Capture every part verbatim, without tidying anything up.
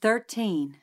Thirteen.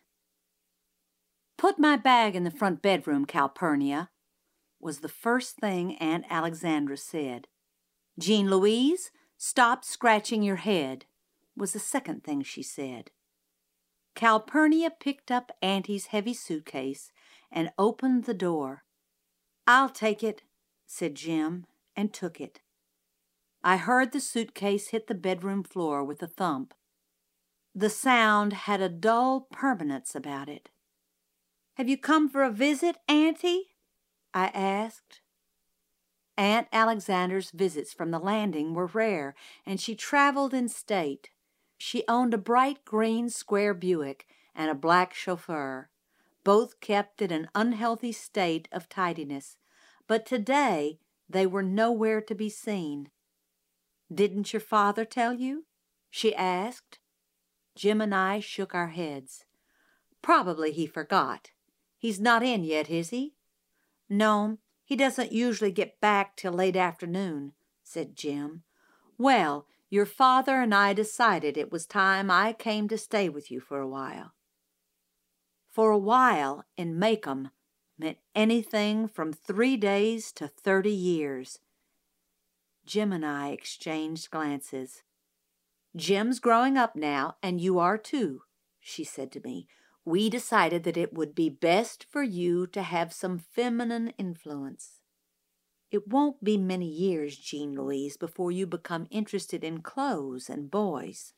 "Put my bag in the front bedroom, Calpurnia," was the first thing Aunt Alexandra said. "Jean Louise, stop scratching your head," was the second thing she said. Calpurnia picked up Auntie's heavy suitcase and opened the door. "I'll take it," said Jim, and took it. I heard the suitcase hit the bedroom floor with a thump. The sound had a dull permanence about it. "Have you come for a visit, Auntie?" I asked. Aunt Alexandra's visits from the landing were rare, and she traveled in state. She owned a bright green square Buick and a black chauffeur, both kept in an unhealthy state of tidiness, but today they were nowhere to be seen. "Didn't your father tell you?" she asked. Jim and I shook our heads. "Probably he forgot. He's not in yet, is he?" "No, he doesn't usually get back till late afternoon," said Jim. "Well, your father and I decided it was time I came to stay with you for a while." For a while in Macomb meant anything from three days to thirty years. Jim and I exchanged glances. "Jim's growing up now, and you are too," she said to me. "We decided that it would be best for you to have some feminine influence. It won't be many years, Jean Louise, before you become interested in clothes and boys."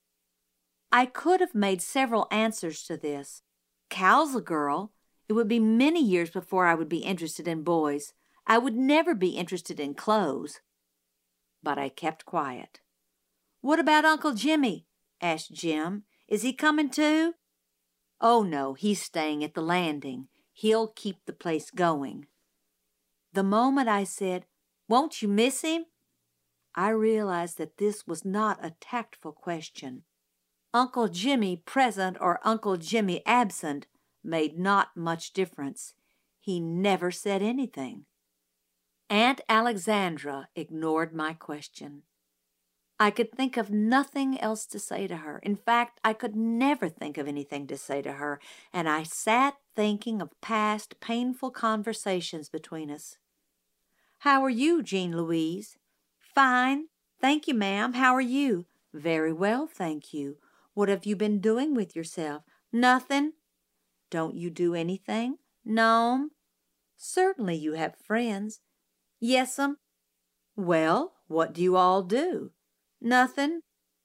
I could have made several answers to this. Cal's a girl. It would be many years before I would be interested in boys. I would never be interested in clothes. But I kept quiet. "What about Uncle Jimmy?" asked Jim. "Is he coming too?" "Oh, no, he's staying at the landing. He'll keep the place going." The moment I said, "Won't you miss him?" I realized that this was not a tactful question. Uncle Jimmy present or Uncle Jimmy absent made not much difference. He never said anything. Aunt Alexandra ignored my question. I could think of nothing else to say to her. In fact, I could never think of anything to say to her, and I sat thinking of past painful conversations between us. "How are you, Jean Louise?" "Fine. Thank you, ma'am. How are you?" "Very well, thank you. What have you been doing with yourself?" "Nothing." "Don't you do anything?" "No'm." "Certainly you have friends." "Yes'm." "Well, what do you all do?" "Nothing."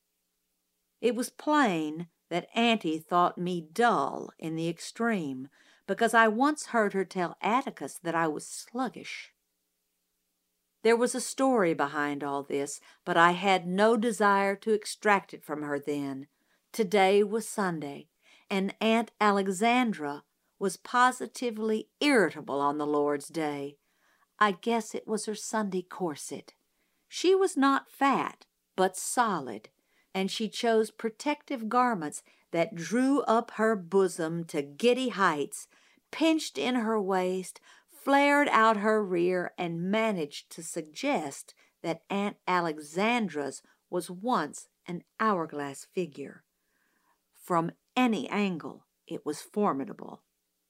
It was plain that Auntie thought me dull in the extreme, because I once heard her tell Atticus that I was sluggish. There was a story behind all this, but I had no desire to extract it from her then. Today was Sunday, and Aunt Alexandra was positively irritable on the Lord's Day. I guess it was her Sunday corset. She was not fat, but solid, and she chose protective garments that drew up her bosom to giddy heights, pinched in her waist, flared out her rear, and managed to suggest that Aunt Alexandra's was once an hourglass figure. From any angle, it was formidable.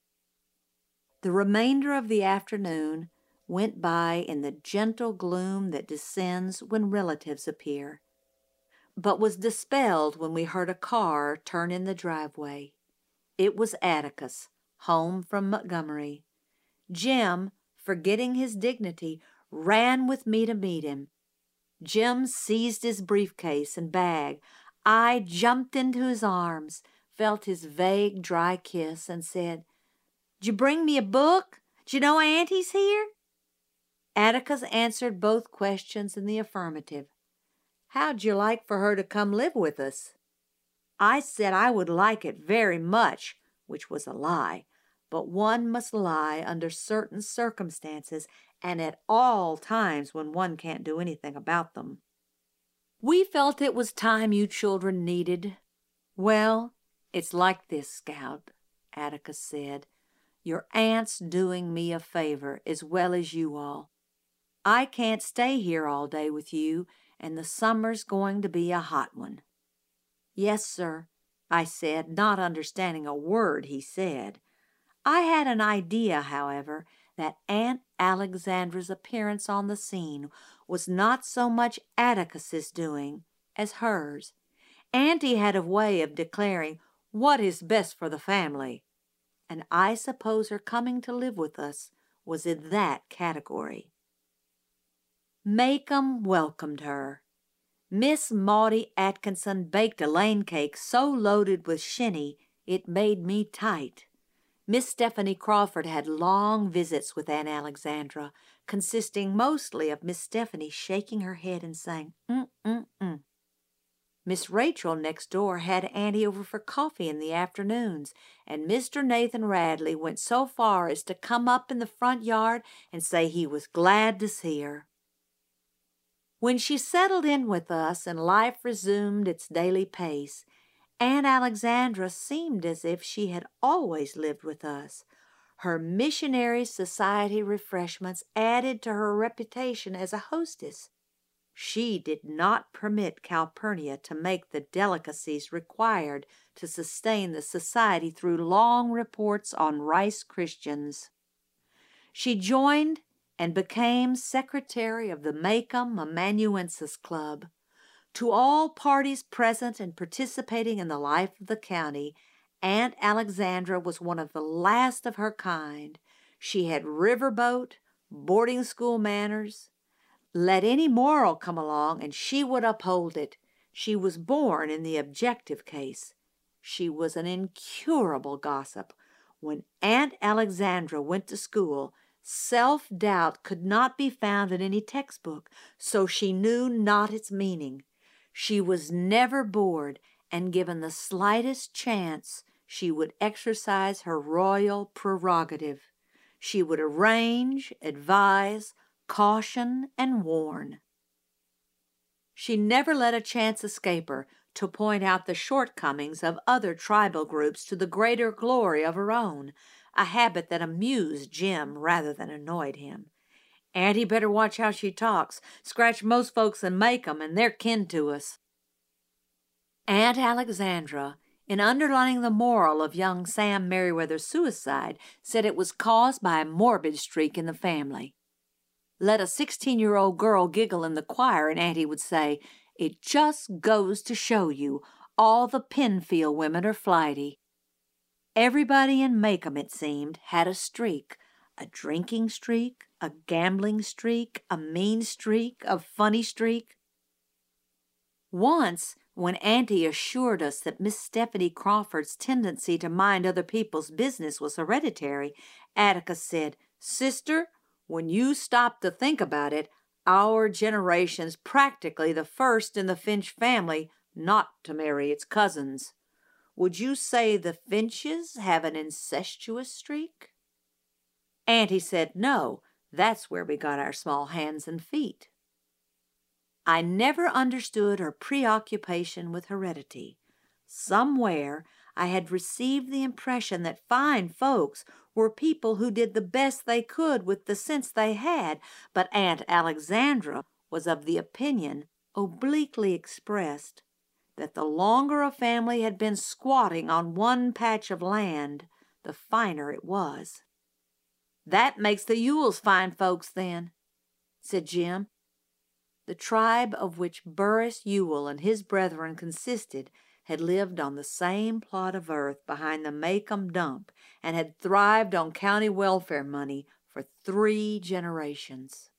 The remainder of the afternoon went by in the gentle gloom that descends when relatives appear, but was dispelled when we heard a car turn in the driveway. It was Atticus, home from Montgomery. Jim, forgetting his dignity, ran with me to meet him. Jim seized his briefcase and bag. I jumped into his arms, felt his vague, dry kiss, and said, "Did you bring me a book? Did you know Auntie's here?" Atticus answered both questions in the affirmative. "How'd you like for her to come live with us?" I said I would like it very much, which was a lie, but one must lie under certain circumstances and at all times when one can't do anything about them. "We felt it was time you children needed." "Well, it's like this, Scout," Atticus said. "Your aunt's doing me a favor as well as you all. I can't stay here all day with you, and the summer's going to be a hot one." "Yes, sir. I said, not understanding a word he said. I had an idea, however, that Aunt Alexandra's appearance on the scene was not so much Atticus's doing as hers. Auntie had a way of declaring what is best for the family, and I suppose her coming to live with us was in that category. Maycomb welcomed her. Miss Maudie Atkinson baked a lane cake so loaded with shinny it made me tight. Miss Stephanie Crawford had long visits with Aunt Alexandra, consisting mostly of Miss Stephanie shaking her head and saying, mm-mm-mm. Miss Rachel next door had Auntie over for coffee in the afternoons, and Mister Nathan Radley went so far as to come up in the front yard and say he was glad to see her. When she settled in with us and life resumed its daily pace, Aunt Alexandra seemed as if she had always lived with us. Her missionary society refreshments added to her reputation as a hostess. She did not permit Calpurnia to make the delicacies required to sustain the society through long reports on Rice Christians. She joined and became secretary of the Maycomb Amanuensis Club. To all parties present and participating in the life of the county, Aunt Alexandra was one of the last of her kind. She had riverboat, boarding school manners. Let any moral come along, and she would uphold it. She was born in the objective case. She was an incurable gossip. When Aunt Alexandra went to school, self-doubt could not be found in any textbook, so she knew not its meaning. She was never bored, and given the slightest chance, she would exercise her royal prerogative. She would arrange, advise, caution, and warn. She never let a chance escape her to point out the shortcomings of other tribal groups to the greater glory of her own, a habit that amused Jim rather than annoyed him. Auntie better watch how she talks. Scratch most folks in Maycomb, and they're kin to us. Aunt Alexandra, in underlining the moral of young Sam Merriweather's suicide, said it was caused by a morbid streak in the family. Let a sixteen-year-old girl giggle in the choir, and Auntie would say, "It just goes to show you, all the Penfield women are flighty." Everybody in Maycomb, it seemed, had a streak, a drinking streak, a gambling streak, a mean streak, a funny streak. Once, when Auntie assured us that Miss Stephanie Crawford's tendency to mind other people's business was hereditary, Atticus said, "Sister, when you stop to think about it, our generation's practically the first in the Finch family not to marry its cousins. Would you say the Finches have an incestuous streak?" Auntie said no, that's where we got our small hands and feet. I never understood her preoccupation with heredity. Somewhere I had received the impression that fine folks were people who did the best they could with the sense they had, but Aunt Alexandra was of the opinion, obliquely expressed, that the longer a family had been squatting on one patch of land, the finer it was. "That makes the Ewells fine folks, then," said Jim. The tribe of which Burris Ewell and his brethren consisted had lived on the same plot of earth behind the Maycomb dump and had thrived on county welfare money for three generations.